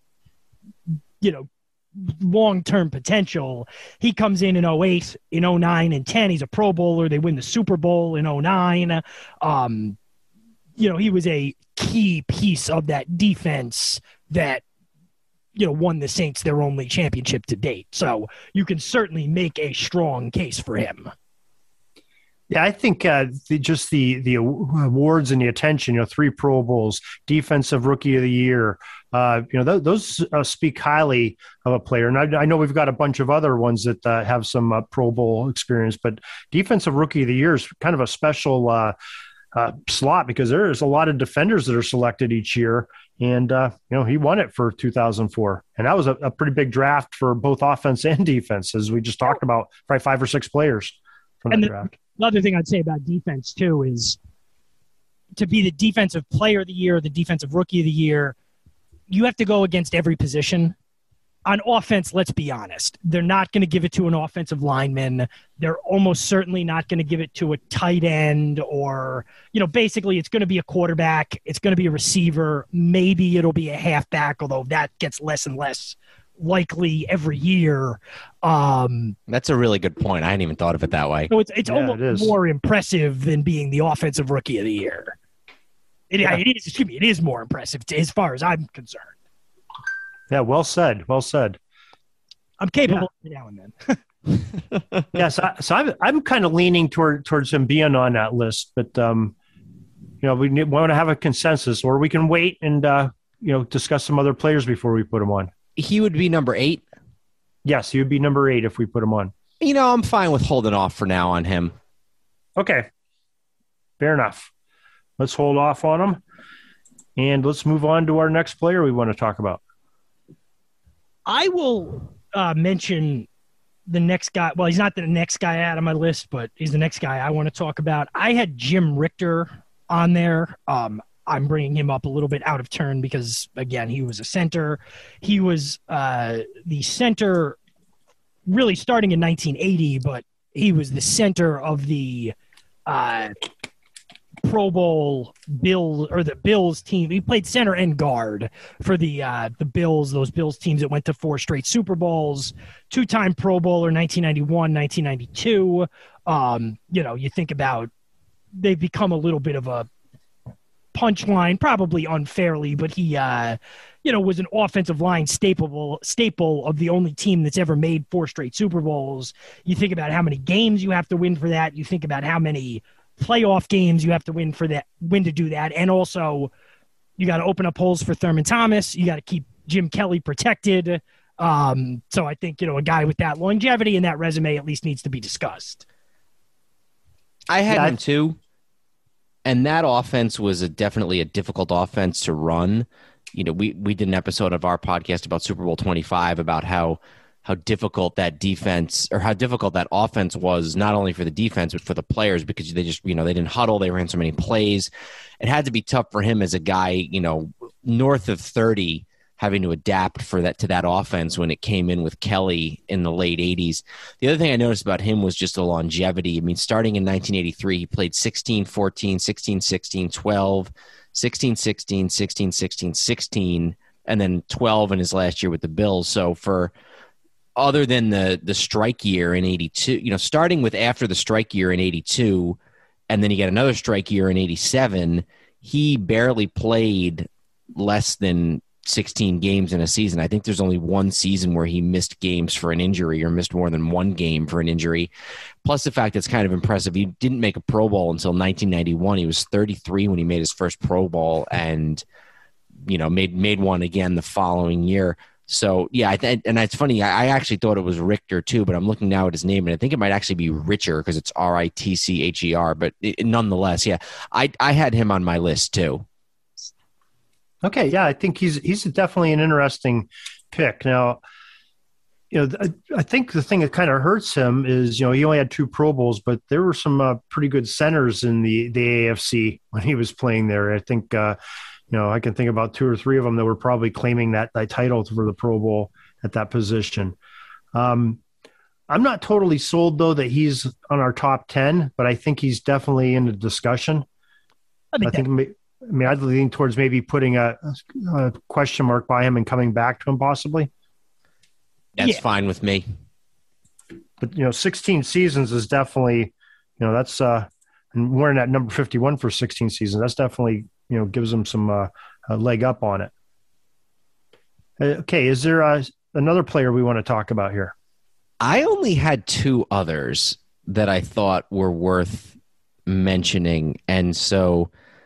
long-term potential. He comes in 2008, in 2009 and 10. He's a Pro Bowler. They win the Super Bowl in 2009. He was a key piece of that defense that, won the Saints their only championship to date. So you can certainly make a strong case for him. Yeah, I think the awards and the attention, 3 Pro Bowls, defensive rookie of the year, those speak highly of a player. And I know we've got a bunch of other ones that have some Pro Bowl experience, but defensive rookie of the year is kind of a special slot because there's a lot of defenders that are selected each year. And, he won it for 2004. And that was a pretty big draft for both offense and defense, as we just talked about, probably 5 or 6 players from that draft. Another thing I'd say about defense, too, is to be the defensive player of the year, the defensive rookie of the year, you have to go against every position. On offense, let's be honest. They're not going to give it to an offensive lineman. They're almost certainly not going to give it to a tight end or, basically it's going to be a quarterback. It's going to be a receiver. Maybe it'll be a halfback, although that gets less and less likely every year. That's a really good point. I hadn't even thought of it that way. So it's almost more impressive than being the offensive rookie of the year. It is more impressive as far as I'm concerned. Yeah, well said. Well said. I'm capable every now and then. Yes, so I'm kind of leaning towards him being on that list, but we want to have a consensus, or we can wait and discuss some other players before we put him on. He would be number 8. Yes, he would be number 8 if we put him on. I'm fine with holding off for now on him. Okay, fair enough. Let's hold off on him, and let's move on to our next player we want to talk about. I will mention the next guy. Well, he's not the next guy out of my list, but he's the next guy I want to talk about. I had Jim Richter on there. I'm bringing him up a little bit out of turn because, again, he was a center. He was the center really starting in 1980, but he was the center of the Pro Bowl the Bills team. He played center and guard for the Bills, those Bills teams that went to 4 straight Super Bowls, 2-time Pro Bowler, 1991, 1992. You think about, they've become a little bit of a punchline, probably unfairly, but he was an offensive line staple of the only team that's ever made 4 straight Super Bowls. You think about how many games you have to win for that. You think about how many playoff games you have to win to do that. And also you got to open up holes for Thurman Thomas. You got to keep Jim Kelly protected. So I think, a guy with that longevity and that resume at least needs to be discussed. I had him too. And that offense was definitely a difficult offense to run. We did an episode of our podcast about Super Bowl 25 about how difficult that defense, or how difficult that offense was, not only for the defense, but for the players, because they just, they didn't huddle. They ran so many plays. It had to be tough for him as a guy, north of 30, having to adapt to that offense when it came in with Kelly in the late 80s. The other thing I noticed about him was just the longevity. I mean, starting in 1983, he played 16-14, 16-16, 12, 16, 16, 16, 16, 16, and then 12 in his last year with the Bills. So for other than the strike year in 82, starting with after the strike year in 82, and then you get another strike year in 87, he barely played less than 16 games in a season. I think there's only one season where he missed games for an injury or missed more than one game for an injury. Plus the fact that's kind of impressive. He didn't make a Pro Bowl until 1991. He was 33 when he made his first Pro Bowl and, made one again the following year. So, yeah, and it's funny. I actually thought it was Richter, too, but I'm looking now at his name, and I think it might actually be Richer because it's Ritcher. But nonetheless, yeah, I had him on my list, too. Okay, yeah, I think he's definitely an interesting pick. Now, I think the thing that kind of hurts him is, he only had 2 Pro Bowls, but there were some pretty good centers in the AFC when he was playing there. I think, I can think about 2 or 3 of them that were probably claiming that title for the Pro Bowl at that position. I'm not totally sold, though, that he's on our top 10, but I think he's definitely in the discussion. I'd lean towards maybe putting a question mark by him and coming back to him possibly. That's fine with me. But, 16 seasons is definitely, that's and wearing that number 51 for 16 seasons, that's definitely, gives him some a leg up on it. Okay, is there another player we want to talk about here? I only had 2 others that I thought were worth mentioning, and so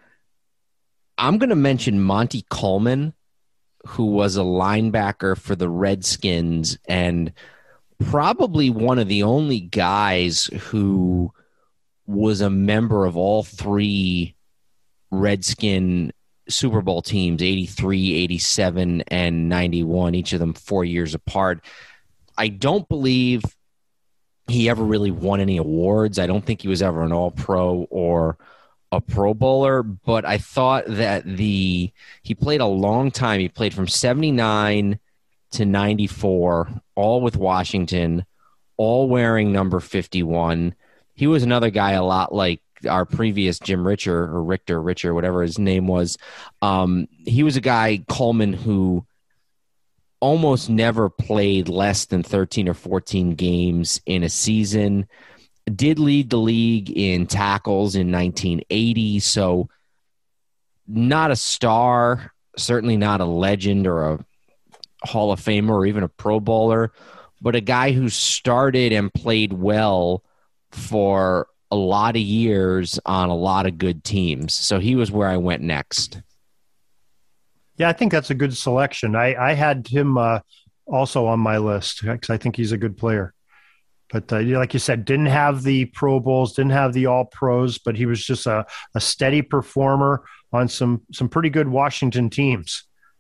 I'm going to mention Monty Coleman, who was a linebacker for the Redskins and probably one of the only guys who was a member of all 3 Redskin Super Bowl teams, 83, 87, and 91, each of them 4 years apart. I don't believe he ever really won any awards. I don't think he was ever an All-Pro or a Pro Bowler, but I thought that he played a long time. He played from 79 to 94, all with Washington, all wearing number 51. He was another guy a lot like our previous Jim Richter, whatever his name was. He was a guy, Coleman, who almost never played less than 13 or 14 games in a season. Did lead the league in tackles in 1980, so not a star, certainly not a legend or a Hall of Famer or even a Pro Bowler, but a guy who started and played well for a lot of years on a lot of good teams. So he was where I went next. Yeah, I think that's a good selection. I had him also on my list because I think he's a good player. But like you said, didn't have the Pro Bowls, didn't have the All-Pros, but he was just a steady performer on some pretty good Washington teams.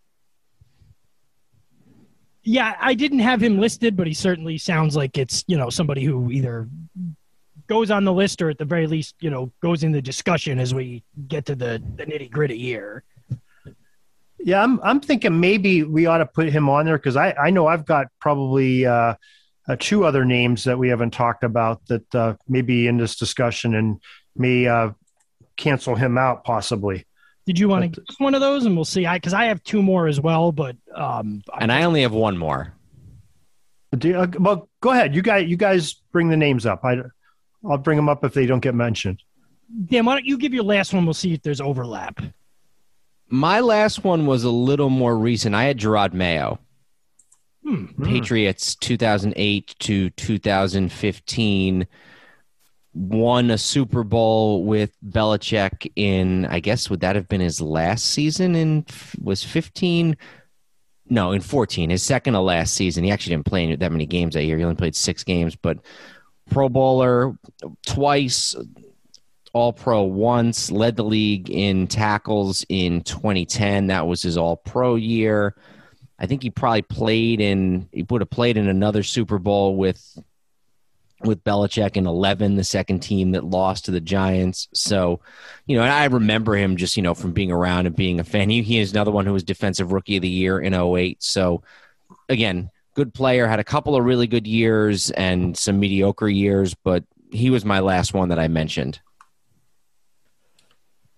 Yeah, I didn't have him listed, but he certainly sounds like it's, somebody who either goes on the list or at the very least, goes in the discussion as we get to the nitty-gritty here. Yeah, I'm thinking maybe we ought to put him on there because I know I've got probably 2 other names that we haven't talked about that may be in this discussion and may cancel him out possibly. Did you want to give one of those and we'll see? Because I have 2 more as well, but and I only have 1 more. Well, go ahead. You guys bring the names up. I'll bring them up if they don't get mentioned. Dan, why don't you give your last one? We'll see if there's overlap. My last one was a little more recent. I had Gerard Mayo. Patriots 2008 to 2015, won a Super Bowl with Belichick in, I guess, would that have been his last season? Was 15? No, in 14, his second to last season. He actually didn't play that many games that year. He only played 6 games, but Pro Bowler twice, All-Pro once, led the league in tackles in 2010. That was his All-Pro year. I think he would have played in another Super Bowl with Belichick in 11, the second team that lost to the Giants. So, and I remember him just, from being around and being a fan. He is another one who was Defensive Rookie of the Year in 2008. So, again, good player, had a couple of really good years and some mediocre years, but he was my last one that I mentioned.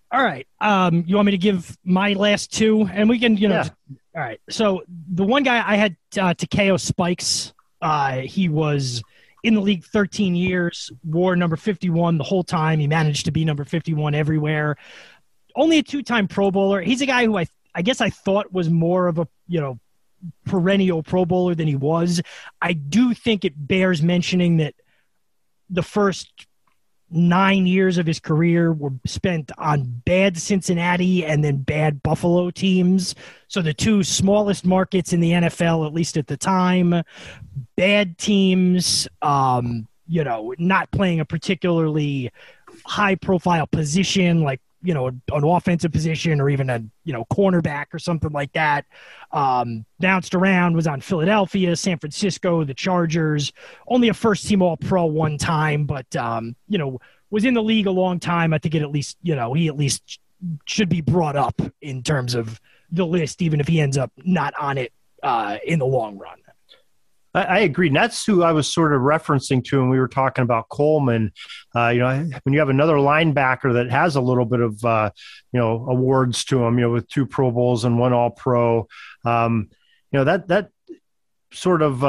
All right. You want me to give my last two? And we can, Yeah. All right. So the one guy I had, Takeo Spikes, he was in the league 13 years, wore number 51 the whole time. He managed to be number 51 everywhere. Only a two-time Pro Bowler. He's a guy who I guess I thought was more of a, perennial Pro Bowler than he was. I do think it bears mentioning that the first 9 years of his career were spent on bad Cincinnati and then bad Buffalo teams. So the two smallest markets in the NFL, at least at the time, bad teams, not playing a particularly high profile position, like, an offensive position or even a, cornerback or something like that. Bounced around, was on Philadelphia, San Francisco, the Chargers, only a first team all pro one time, but, was in the league a long time. I think he at least should be brought up in terms of the list, even if he ends up not on it in the long run. I agree. And that's who I was sort of referencing to when we were talking about Coleman. When you have another linebacker that has a little bit of, awards to him, with 2 Pro Bowls and 1 All-Pro, that sort of,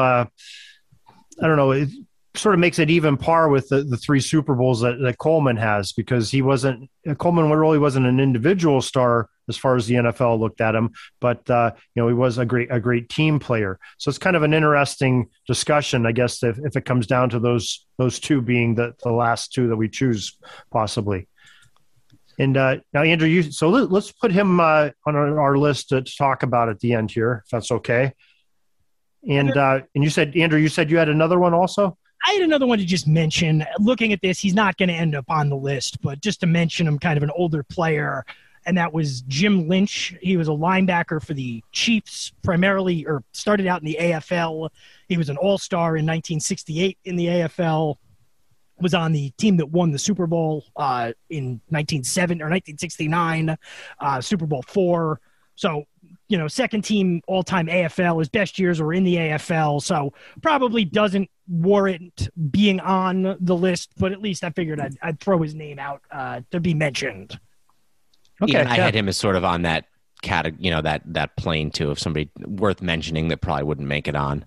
it sort of makes it even par with the 3 Super Bowls that Coleman has, because Coleman really wasn't an individual star as far as the NFL looked at him, but he was a great team player. So it's kind of an interesting discussion, I guess, if it comes down to those 2 being the last 2 that we choose possibly. And now, Andrew, let's put him on our list to talk about at the end here, if that's okay. And you said, Andrew, you had another one also? I had another one to just mention. Looking at this, he's not going to end up on the list, but just to mention him, kind of an older player, and that was Jim Lynch. He was a linebacker for the Chiefs primarily, or started out in the AFL. He was an all-star in 1968 in the AFL, was on the team that won the Super Bowl in 1969, Super Bowl IV. So, second team all-time AFL. His best years were in the AFL, so probably doesn't warrant being on the list, but at least I figured I'd throw his name out to be mentioned. Okay, yeah, and I had him as sort of on that category, that plane too, of somebody worth mentioning that probably wouldn't make it on.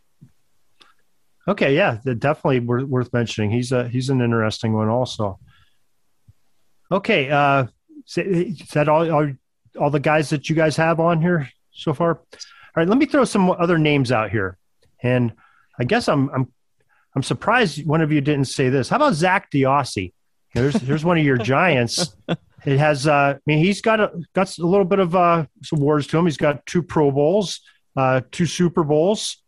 Okay, yeah, definitely worth mentioning. He's an interesting one also. Okay, is that all the guys that you guys have on here so far? All right, let me throw some other names out here, and I guess I'm surprised one of you didn't say this. How about Zach DeOssie? Here's one of your Giants. It has, he's got a little bit of some awards to him. He's got 2 Pro Bowls, 2 Super Bowls.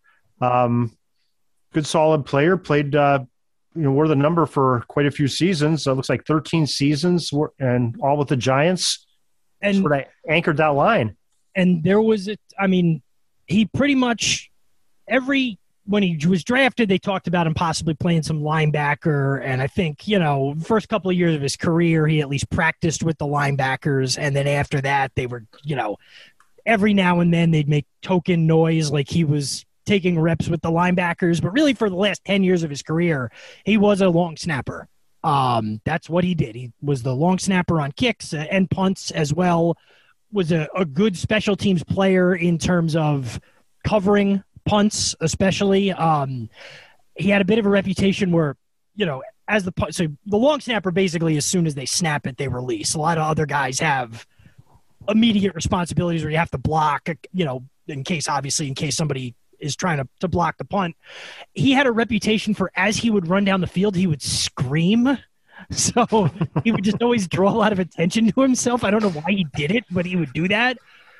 Good, solid player. Played, wore the number for quite a few seasons. So it looks like 13 seasons, and all with the Giants. And sort of anchored that line. And there was he pretty much when he was drafted, they talked about him possibly playing some linebacker. And I think, first couple of years of his career, he at least practiced with the linebackers. And then after that, they were, every now and then they'd make token noise like he was taking reps with the linebackers. But really for the last 10 years of his career, he was a long snapper. That's what he did. He was the long snapper on kicks and punts as well, was a good special teams player in terms of covering punts, especially. He had a bit of a reputation where, as so the long snapper, basically as soon as they snap it, they release. A lot of other guys have immediate responsibilities where you have to block, in case somebody is trying to block the punt. He had a reputation for, as he would run down the field, he would scream. So he would just always draw a lot of attention to himself. I don't know why he did it, but he would do that.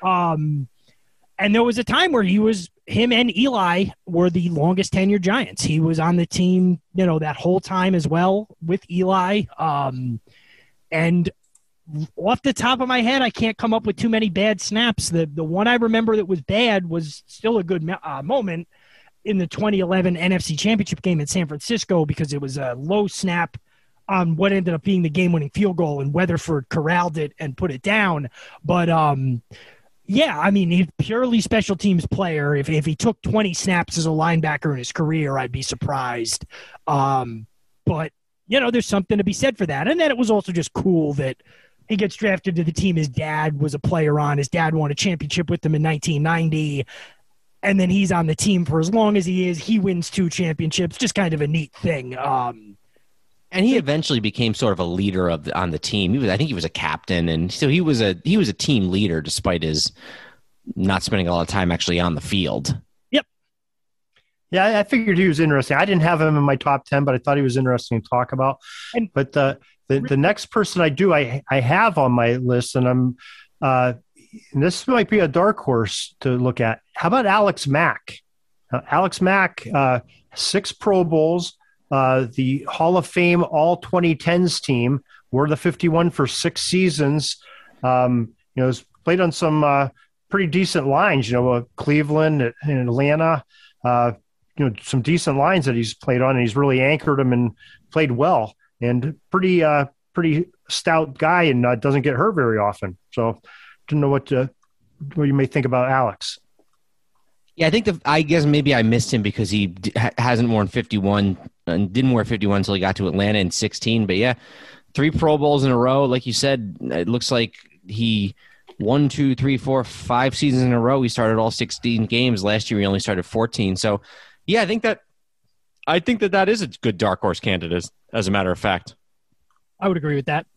And there was a time where him and Eli were the longest tenured Giants. He was on the team, that whole time as well with Eli. And off the top of my head, I can't come up with too many bad snaps. The one I remember that was bad was still a good moment in the 2011 NFC Championship game in San Francisco, because it was a low snap on what ended up being the game-winning field goal, and Weatherford corralled it and put it down. But he's purely special teams player. If he took 20 snaps as a linebacker in his career, I'd be surprised. But there's something to be said for that. And then it was also just cool that He gets drafted to the team his dad was a player on. His dad won a championship with him in 1990. And then he's on the team for as long as he is. He wins 2 championships. Just kind of a neat thing. And he eventually became sort of a leader on the team. I think he was a captain, and so he was a team leader despite his not spending a lot of time actually on the field. Yep. Yeah, I figured he was interesting. I didn't have him in my top 10, but I thought he was interesting to talk about. But the next person I have on my list, and and this might be a dark horse to look at. How about Alex Mack? Alex Mack, 6 Pro Bowls. The Hall of Fame All 2010s team were the 51 for 6 seasons. Has played on some pretty decent lines, Cleveland and Atlanta, some decent lines that he's played on, and he's really anchored them and played well, and pretty stout guy, and doesn't get hurt very often. So didn't know what you may think about Alex. Yeah, I guess maybe I missed him because he hasn't worn 51 and didn't wear 51 until he got to Atlanta in 16. But yeah, 3 Pro Bowls in a row. Like you said, it looks like he 1, 2, 3, 4, 5 seasons in a row. He started all 16 games. Last year he only started 14. So yeah, I think that is a good dark horse candidate, as a matter of fact. I would agree with that.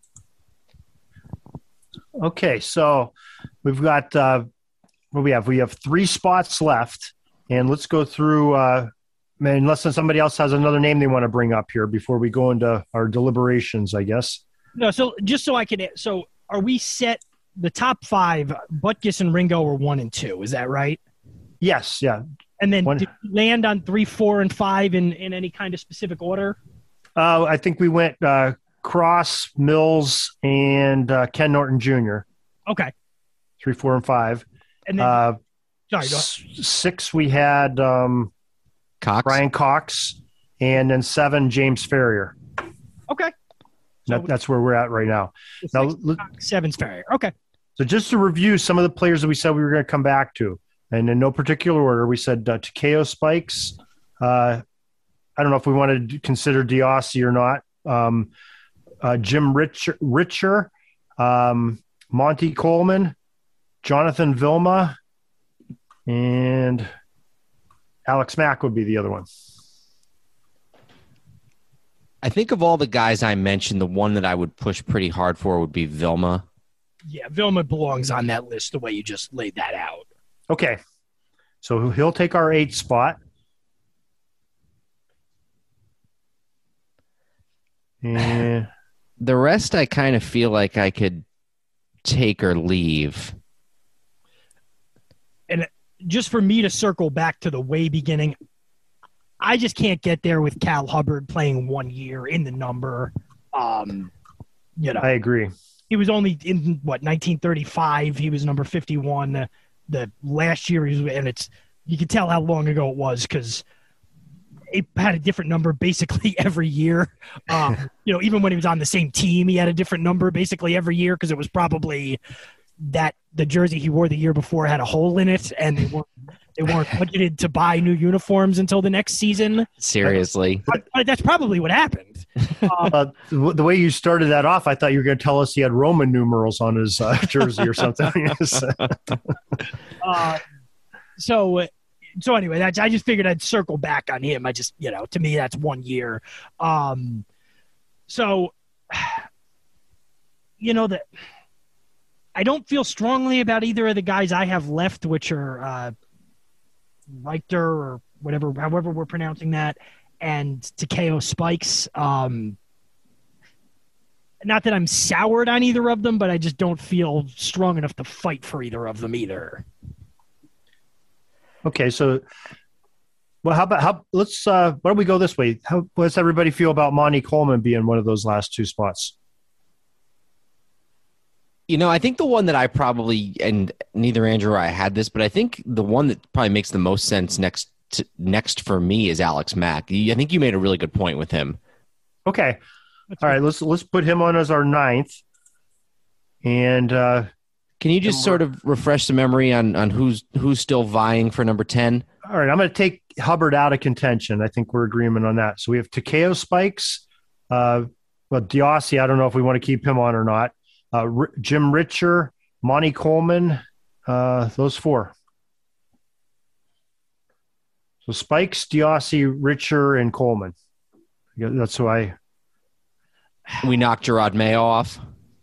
Okay, so we've got what we have. We have 3 spots left, and let's go through. Unless somebody else has another name they want to bring up here before we go into our deliberations, I guess. No, so just so I can. So are we set? The top 5, Butkus and Ringo are 1 and 2. Is that right? Yes. Yeah. And then did you land on 3, 4, and 5 in any kind of specific order? I think we went Cross, Mills, and Ken Norton Jr. Okay. 3, 4, and 5. And then, sorry, 6 we had Cox. Brian Cox, and then 7 James Ferrier. Okay. That's where we're at right now. Now 7's Ferrier. Okay. So just to review some of the players that we said we were going to come back to, and in no particular order, we said Takeo Spikes. I don't know if we wanted to consider Diossi or not. Jim Richer, Monty Coleman, Jonathan Vilma, and Alex Mack would be the other one. I think of all the guys I mentioned, the one that I would push pretty hard for would be Vilma. Yeah, Vilma belongs on that list the way you just laid that out. Okay. So he'll take our 8th spot. And the rest I kind of feel like I could take or leave. And just for me to circle back to the way beginning, I just can't get there with Cal Hubbard playing 1 year in the number. I agree. He was only in 1935. He was number 51. The last year, you can tell how long ago it was because it had a different number basically every year. Even when he was on the same team, he had a different number basically every year because it was probably that the jersey he wore the year before had a hole in it, and they weren't budgeted to buy new uniforms until the next season. Seriously. But that's probably what happened. The way you started that off, I thought you were going to tell us he had Roman numerals on his jersey or something. So anyway, I just figured I'd circle back on him. I just, to me, that's 1 year. That I don't feel strongly about either of the guys I have left, which are Reichter or whatever, however we're pronouncing that, and Takeo Spikes. Not that I'm soured on either of them, but I just don't feel strong enough to fight for either of them either. Okay, so why don't we go this way? How does everybody feel about Monty Coleman being one of those last 2 spots? I think the one that I probably, and neither Andrew or I had this, but I think the one that probably makes the most sense next for me is Alex Mack. I think you made a really good point with him. Okay. All right, let's put him on as our 9th. And can you just sort of refresh the memory on who's still vying for number 10? All right, I'm going to take Hubbard out of contention. I think we're agreement on that. So we have Takeo Spikes. Diossi, I don't know if we want to keep him on or not. Jim Richer, Monty Coleman, those four. So Spikes, Diossi, Richer, and Coleman. That's who We knocked Gerard Mayo off.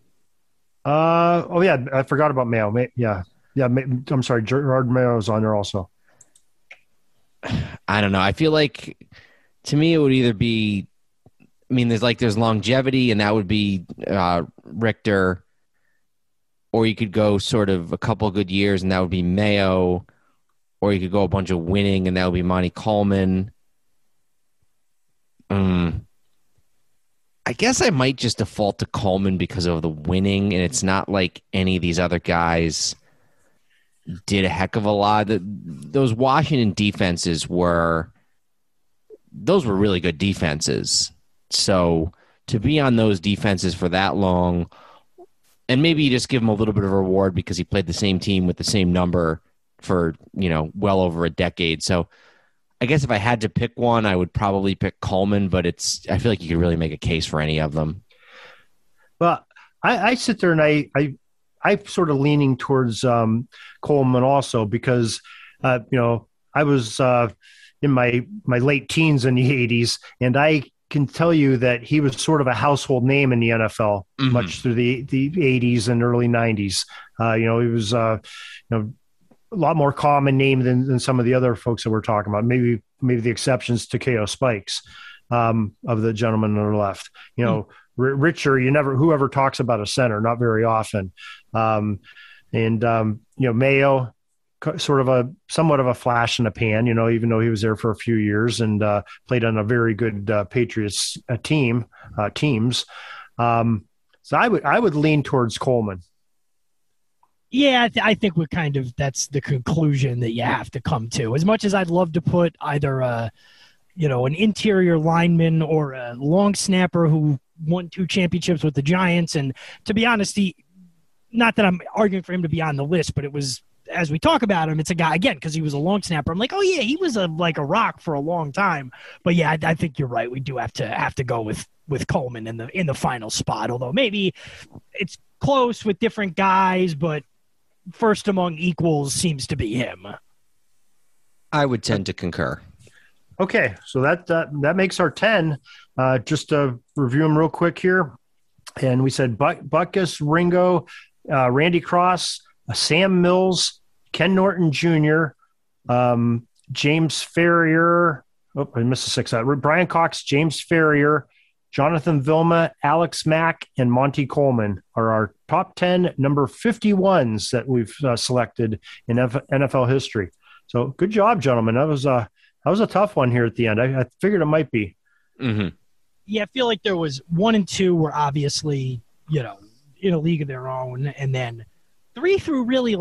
Oh, yeah, I forgot about Mayo. Yeah, I'm sorry, Gerard Mayo is on there also. I don't know. I feel like, to me, it would either be, there's longevity, and that would be Richter, or you could go sort of a couple good years, and that would be Mayo, or you could go a bunch of winning, and that would be Monty Coleman. I guess I might just default to Coleman because of the winning, and it's not like any of these other guys did a heck of a lot. Those Washington defenses were really good defenses. So to be on those defenses for that long, and maybe you just give him a little bit of a reward because he played the same team with the same number for, well over a decade. So I guess if I had to pick one, I would probably pick Coleman, but I feel like you could really make a case for any of them. Well, I sit there and I'm sort of leaning towards Coleman also because, I was in my late teens in the 80s, and I can tell you that he was sort of a household name in the NFL much through the 80s and early 90s. He was, a lot more common name than some of the other folks that we're talking about. Maybe the exceptions to K.O. Spikes of the gentleman on the left. Richer, whoever talks about a center, not very often. Mayo, sort of somewhat of a flash in the pan, even though he was there for a few years and played on a very good Patriots teams. So I would lean towards Coleman. Yeah, I think that's the conclusion that you have to come to. As much as I'd love to put either an interior lineman or a long snapper who won 2 championships with the Giants, and to be honest, not that I'm arguing for him to be on the list, but it was, as we talk about him, it's a guy, again, because he was a long snapper. I'm like, oh yeah, he was a rock for a long time. But yeah, I think you're right. We do have to go with Coleman in the final spot. Although maybe it's close with different guys, but first among equals seems to be him. I would tend to concur. Okay, so that makes our 10. Just to review them real quick here. And we said Butkus, Ringo, Randy Cross, Sam Mills, Ken Norton Jr., James Ferrier. Oh, I missed a 6. Brian Cox, James Ferrier, Jonathan Vilma, Alex Mack, and Monty Coleman are our top 10 number 51s that we've selected in NFL history. So good job, gentlemen. That was a tough one here at the end. I figured it might be. Mm-hmm. Yeah, I feel like there was 1 and 2 were obviously, in a league of their own, and then 3 through really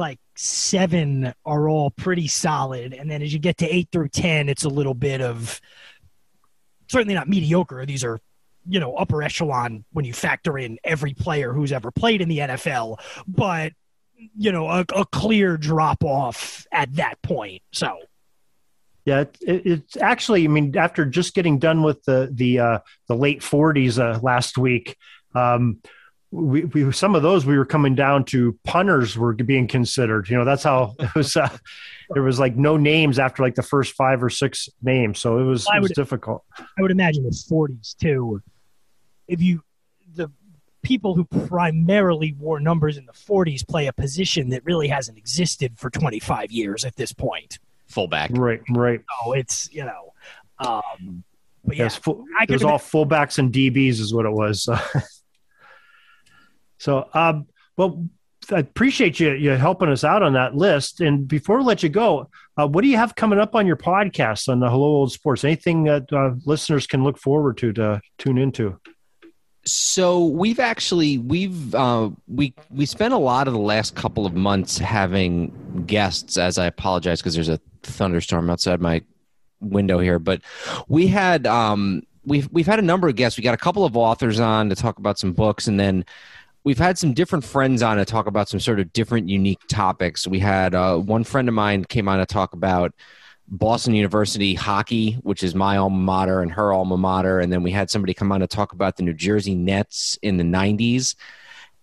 7 are all pretty solid, and then as you get to 8 through 10, it's a little bit of certainly not mediocre. These are upper echelon when you factor in every player who's ever played in the NFL, but a clear drop off at that point. So. Yeah, it's actually, after just getting done with the late 40s last week, we some of those we were coming down to punters were being considered. That's how it was. There was no names after the first 5 or 6 names, so it was difficult. I would imagine the 40s too. The people who primarily wore numbers in the 40s play a position that really hasn't existed for 25 years at this point. Fullback. Right. So it's, but yeah, yes, it was all fullbacks and DBs is what it was. So, well, I appreciate you helping us out on that list. And before we let you go, what do you have coming up on your podcast on the Hello Old Sports? Anything that listeners can look forward to tune into? So we spent a lot of the last couple of months having guests, as I apologize because there's a thunderstorm outside my window here, but we had we've had a number of guests. We got a couple of authors on to talk about some books, and then we've had some different friends on to talk about some sort of different unique topics. We had one friend of mine came on to talk about Boston University hockey, which is my alma mater and her alma mater. And then we had somebody come on to talk about the New Jersey Nets in the 90s.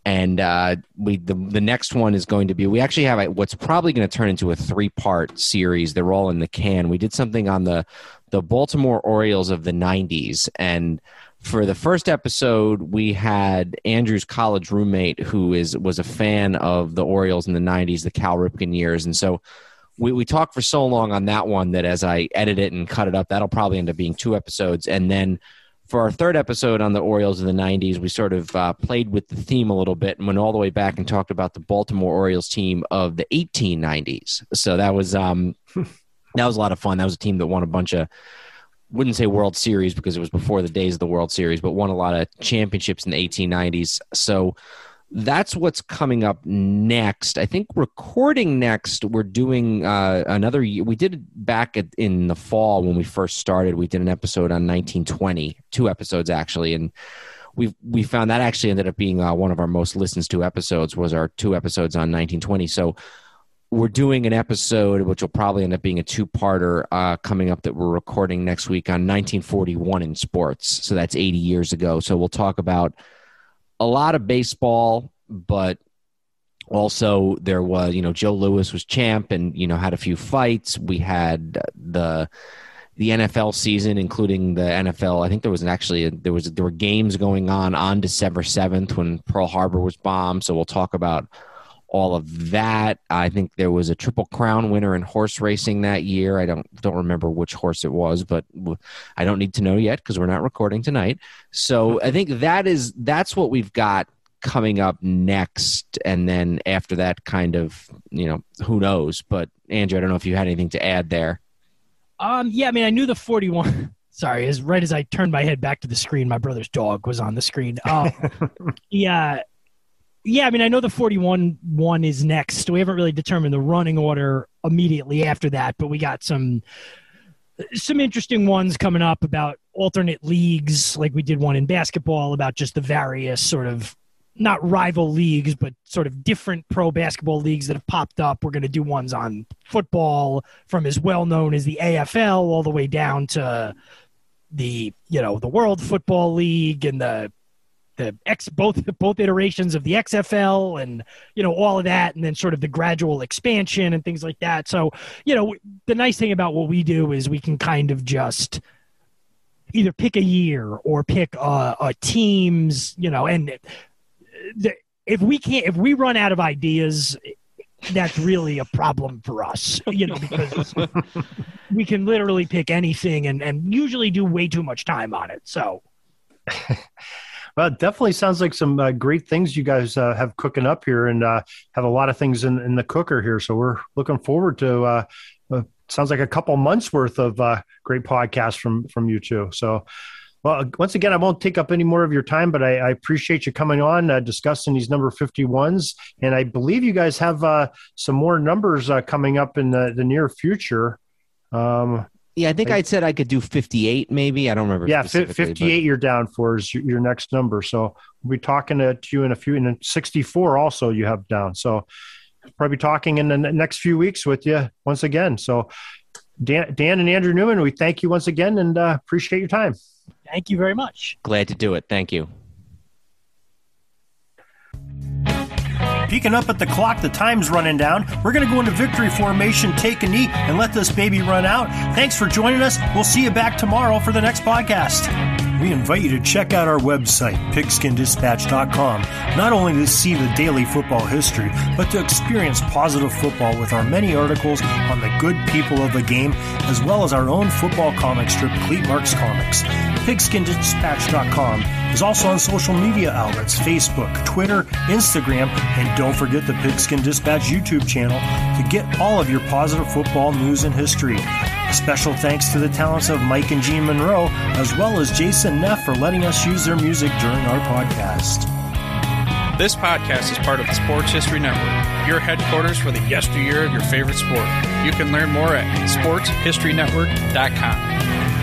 And the next one is going to be, we actually have what's probably going to turn into a 3-part series. They're all in the can. We did something on the Baltimore Orioles of the 90s. And for the first episode, we had Andrew's college roommate who was a fan of the Orioles in the 90s, the Cal Ripken years. And so we talked for so long on that one that as I edit it and cut it up, that'll probably end up being 2 episodes. And then for our third episode on the Orioles of the 90s, we sort of played with the theme a little bit and went all the way back and talked about the Baltimore Orioles team of the 1890s. So that was a lot of fun. That was a team that won a bunch of, wouldn't say World Series because it was before the days of the World Series, but won a lot of championships in the 1890s. So that's what's coming up next. I think recording next, we're doing another year. We did it back in the fall when we first started. We did an episode on 1920, 2 episodes actually, and we found that actually ended up being one of our most listened to episodes, was our 2 episodes on 1920. So we're doing an episode, which will probably end up being a 2-parter coming up that we're recording next week on 1941 in sports. So that's 80 years ago. So we'll talk about a lot of baseball, but also there was, Joe Louis was champ and, had a few fights. We had the NFL season, including the NFL. I think there were games going on December 7th when Pearl Harbor was bombed. So we'll talk about all of that. I think there was a Triple Crown winner in horse racing that year. I don't remember which horse it was, but I don't need to know yet because we're not recording tonight. So I think that's what we've got coming up next. And then after that, kind of, who knows? But Andrew, I don't know if you had anything to add there. Yeah, I mean, I knew the 41. Sorry, right as I turned my head back to the screen, my brother's dog was on the screen. Yeah, I mean, I know the 41 one is next. We haven't really determined the running order immediately after that, but we got some interesting ones coming up about alternate leagues, like we did one in basketball about just the various sort of, not rival leagues, but sort of different pro basketball leagues that have popped up. We're going to do ones on football from as well known as the AFL all the way down to the World Football League and both iterations of the XFL and, all of that, and then sort of the gradual expansion and things like that. So, the nice thing about what we do is we can kind of just either pick a year or pick a teams, and if we run out of ideas, that's really a problem for us, because we can literally pick anything and usually do way too much time on it. So. Well, it definitely sounds like some great things you guys have cooking up here, and have a lot of things in the cooker here. So we're looking forward to sounds like a couple months worth of great podcasts from you two. So, well, once again, I won't take up any more of your time, but I appreciate you coming on discussing these number 51s. And I believe you guys have some more numbers coming up in the near future. Yeah, I think I said I could do 58 maybe. I don't remember. Yeah, 58 you're down for is your next number. So we'll be talking to you in a few, and then 64 also you have down. So probably talking in the next few weeks with you once again. So Dan and Andrew Newman, we thank you once again and appreciate your time. Thank you very much. Glad to do it. Thank you. Peeking up at the clock, the time's running down. We're going to go into victory formation, take a knee, and let this baby run out. Thanks for joining us. We'll see you back tomorrow for the next podcast. We invite you to check out our website, pigskindispatch.com, not only to see the daily football history, but to experience positive football with our many articles on the good people of the game, as well as our own football comic strip, Cleat Marks Comics. Pigskindispatch.com is also on social media outlets, Facebook, Twitter, Instagram, and don't forget the Pigskin Dispatch YouTube channel to get all of your positive football news and history. A special thanks to the talents of Mike and Gene Monroe, as well as Jason Neff for letting us use their music during our podcast. This podcast is part of the Sports History Network, your headquarters for the yesteryear of your favorite sport. You can learn more at sportshistorynetwork.com.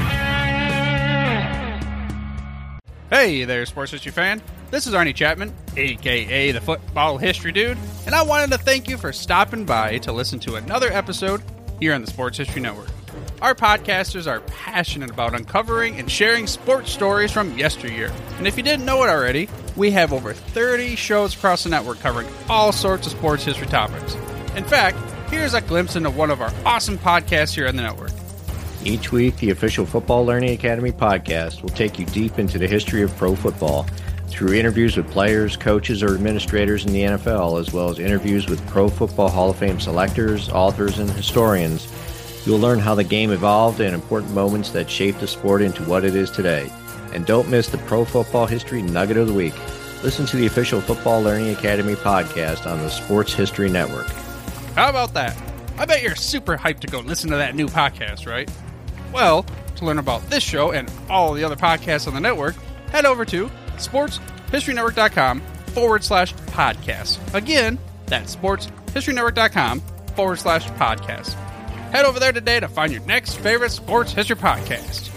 Hey there, Sports History fan. This is Arnie Chapman, a.k.a. the Football History Dude, and I wanted to thank you for stopping by to listen to another episode here on the Sports History Network. Our podcasters are passionate about uncovering and sharing sports stories from yesteryear. And if you didn't know it already, we have over 30 shows across the network covering all sorts of sports history topics. In fact, here's a glimpse into one of our awesome podcasts here on the network. Each week, the official Football Learning Academy podcast will take you deep into the history of pro football through interviews with players, coaches, or administrators in the NFL, as well as interviews with Pro Football Hall of Fame selectors, authors, and historians. You'll learn how the game evolved and important moments that shaped the sport into what it is today. And don't miss the Pro Football History Nugget of the Week. Listen to the official Football Learning Academy podcast on the Sports History Network. How about that? I bet you're super hyped to go listen to that new podcast, right? Well, to learn about this show and all the other podcasts on the network, head over to sportshistorynetwork.com/podcast. Again, that's sportshistorynetwork.com/podcast. Head over there today to find your next favorite sports history podcast.